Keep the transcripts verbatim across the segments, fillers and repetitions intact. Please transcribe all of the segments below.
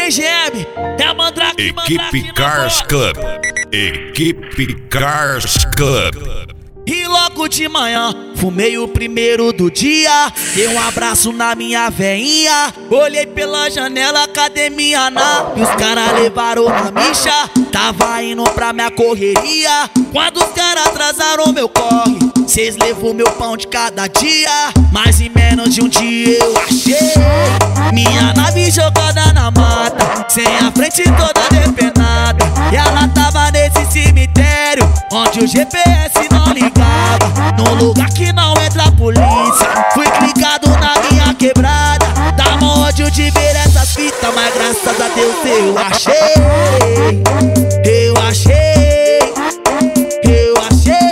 D G M, é Mandrake, Equipe Cars Club. Equipe Cars Club. E logo de manhã, fumei o primeiro do dia. Dei um abraço na minha veinha. Olhei pela janela, academia na. E os caras levaram na micha. Tava indo pra minha correria. Quando os caras atrasaram meu corre, cês levou meu pão de cada dia. Mas em menos de um dia eu achei minha nave jogada na mata, sem a frente toda depenada. E ela tava nesse cemitério onde o G P S não ligava, num lugar que não entra a polícia. Fui clicado na minha quebrada. Dá mó ódio de ver essas fitas, mas graças a Deus eu achei. Eu achei. Eu achei.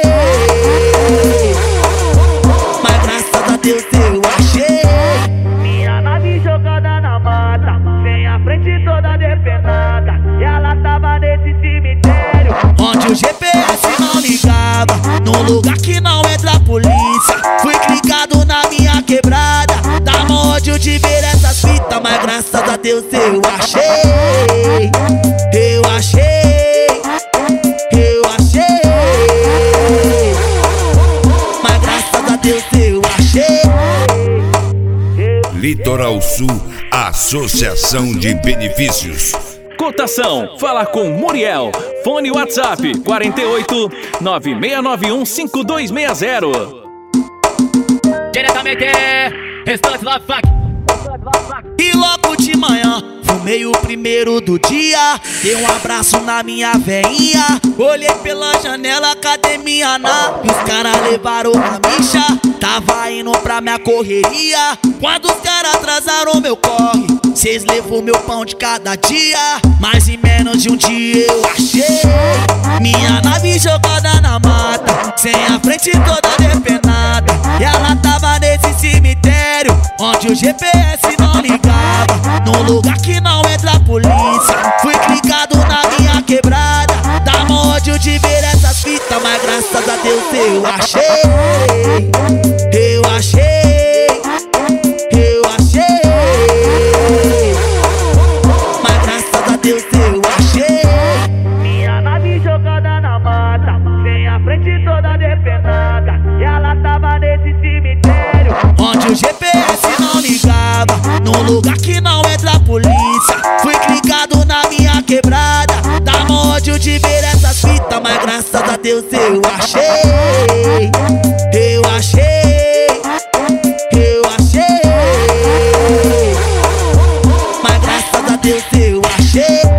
Mas graças a Deus eu achei minha nave jogada na mata, sem a frente toda depenada. E ela tava nesse cemitério onde o G P S não ligava, num lugar que não entra a polícia. Fui clicado na minha quebrada. Dá mó ódio de ver essas fitas, mas graças a Deus eu achei. Eu achei. Eu achei. Mas graças a Deus eu achei. Litoral Sul, Associação de Benefícios. Cotação, fala com Muriel. Fone WhatsApp quarenta e oito, nove seis nove um, cinco dois seis zero. Diretamente, restante Love Funk. E logo de manhã, fumei o primeiro do dia. Dei um abraço na minha veinha. Olhei pela janela, academia na. E os caras levaram na micha. Tava indo pra minha correria. Quando os caras atrasaram meu corre, cês levou meu pão de cada dia. Mas em menos de um dia eu achei minha nave jogada na mata, sem a frente toda depenada. E ela tava nesse cemitério onde o G P S não ligava, num lugar que não entra a polícia. Fui clicado na minha quebrada. Dá mó ódio de ver essas fitas, mas graças a Deus eu achei. Eu achei. Eu achei. Mas graças a Deus eu achei minha nave jogada na mata, sem a frente toda depenada. E ela tava nesse cemitério onde o G P S não ligava, num lugar que não entra a polícia. Fui clicado na minha quebrada. Dá mó ódio de ver essas fitas, mas graças a Deus eu achei. Eu achei. Eu achei. Mas graças a Deus eu achei.